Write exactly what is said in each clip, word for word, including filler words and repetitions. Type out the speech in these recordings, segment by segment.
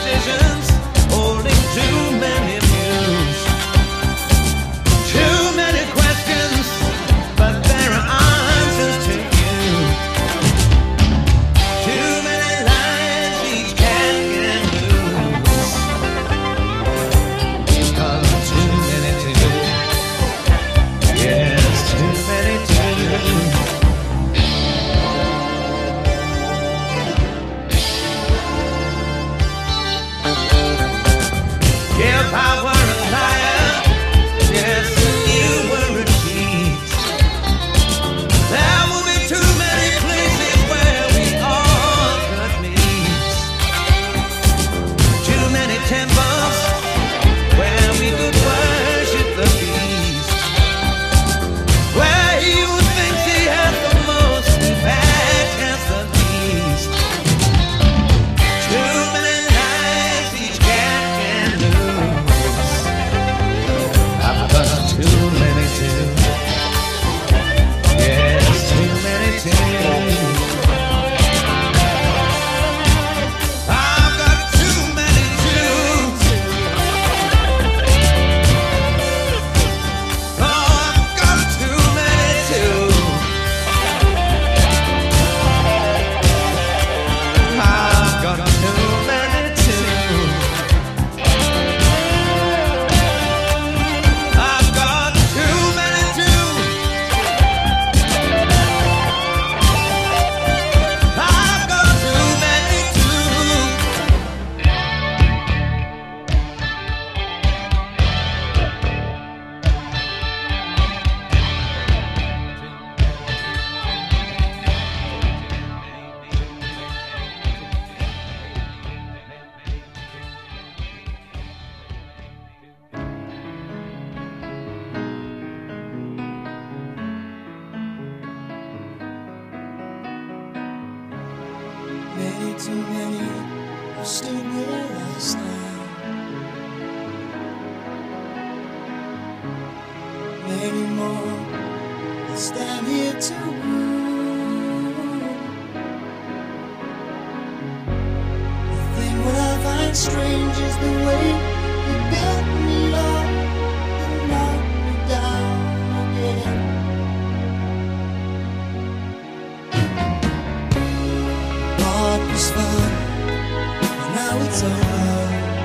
decisions, holding too many views, too many questions, but there are answers to you. Too many lives each can get loose, because too many to do. Yes, too many to do. If I were a liar, yes, you were a cheat, there will be too many places where we all could meet. Too many temples where we could worship the beast, where you think he has the most, in fact has the least. Too many lives each cat can lose. I've got too many to, yes, too many to. I've got too many to. Oh, I've got too many to. I've got too many to. I've got too many to. I've got too many to. Many too many have stood where I stand. Many more will stand here too. The thing what I find strange is the way you built me up and knocked me down again. What was fun, and now it's over.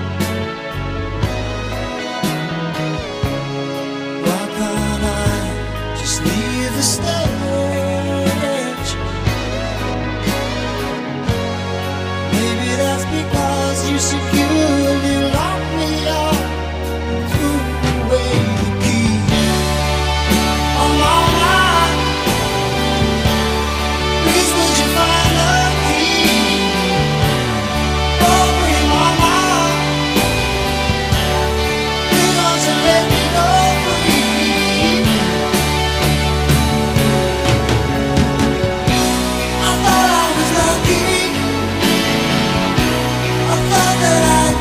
Why can't I just leave the stage? Maybe that's because you securely locked me up and threw away the key. Oh mama, please would you find a key? Oh me mama, please don't you let me go free. I thought I was lucky, I thought that I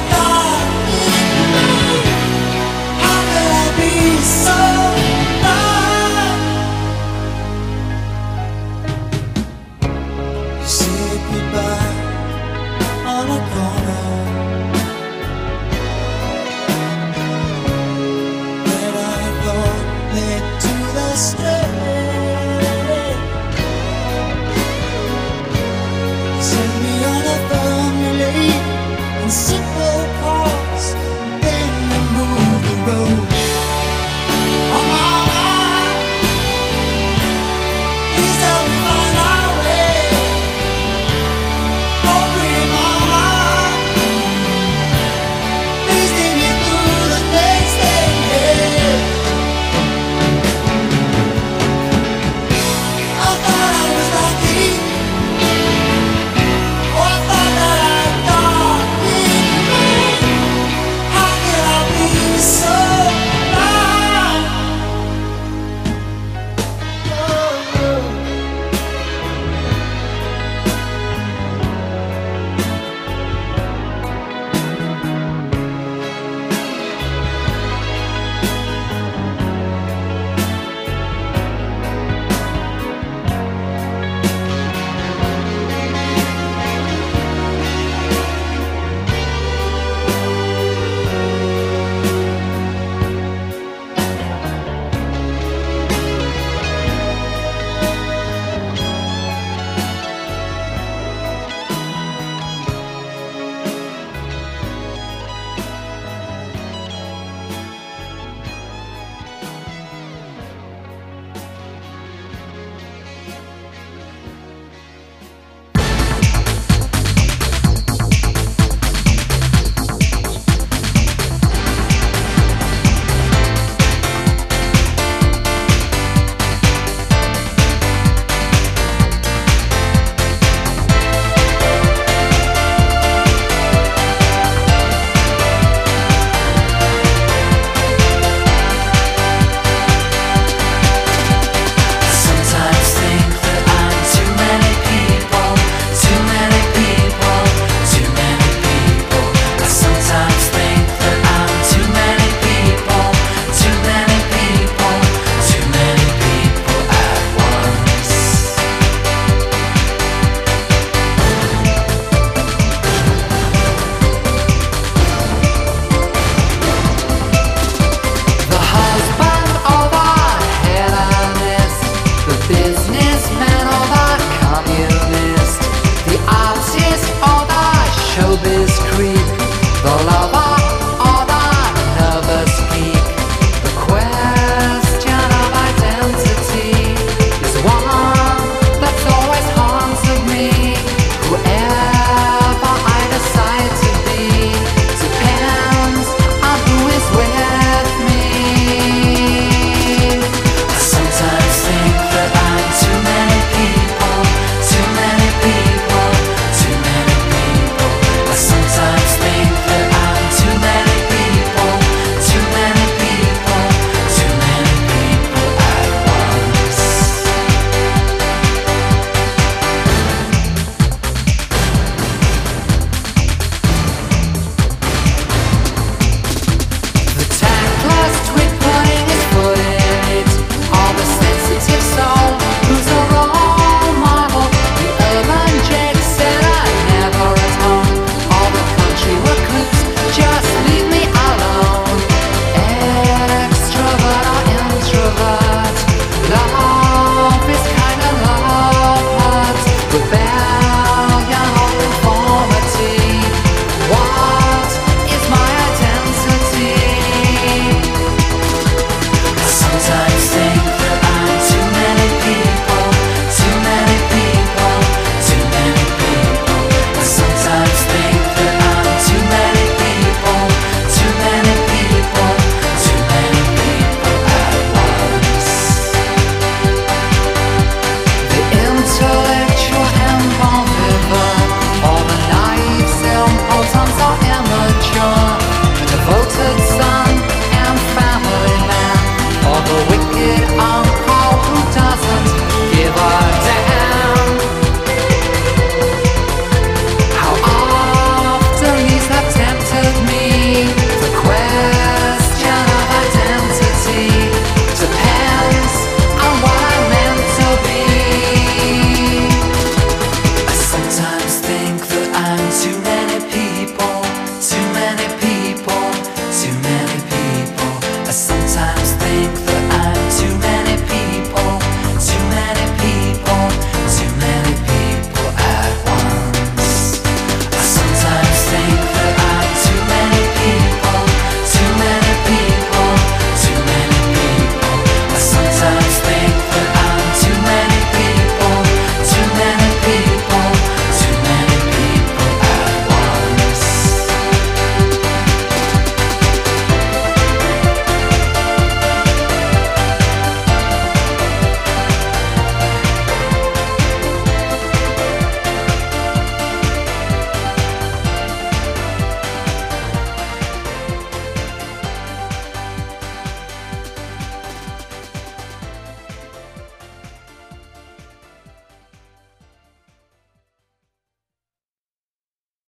all I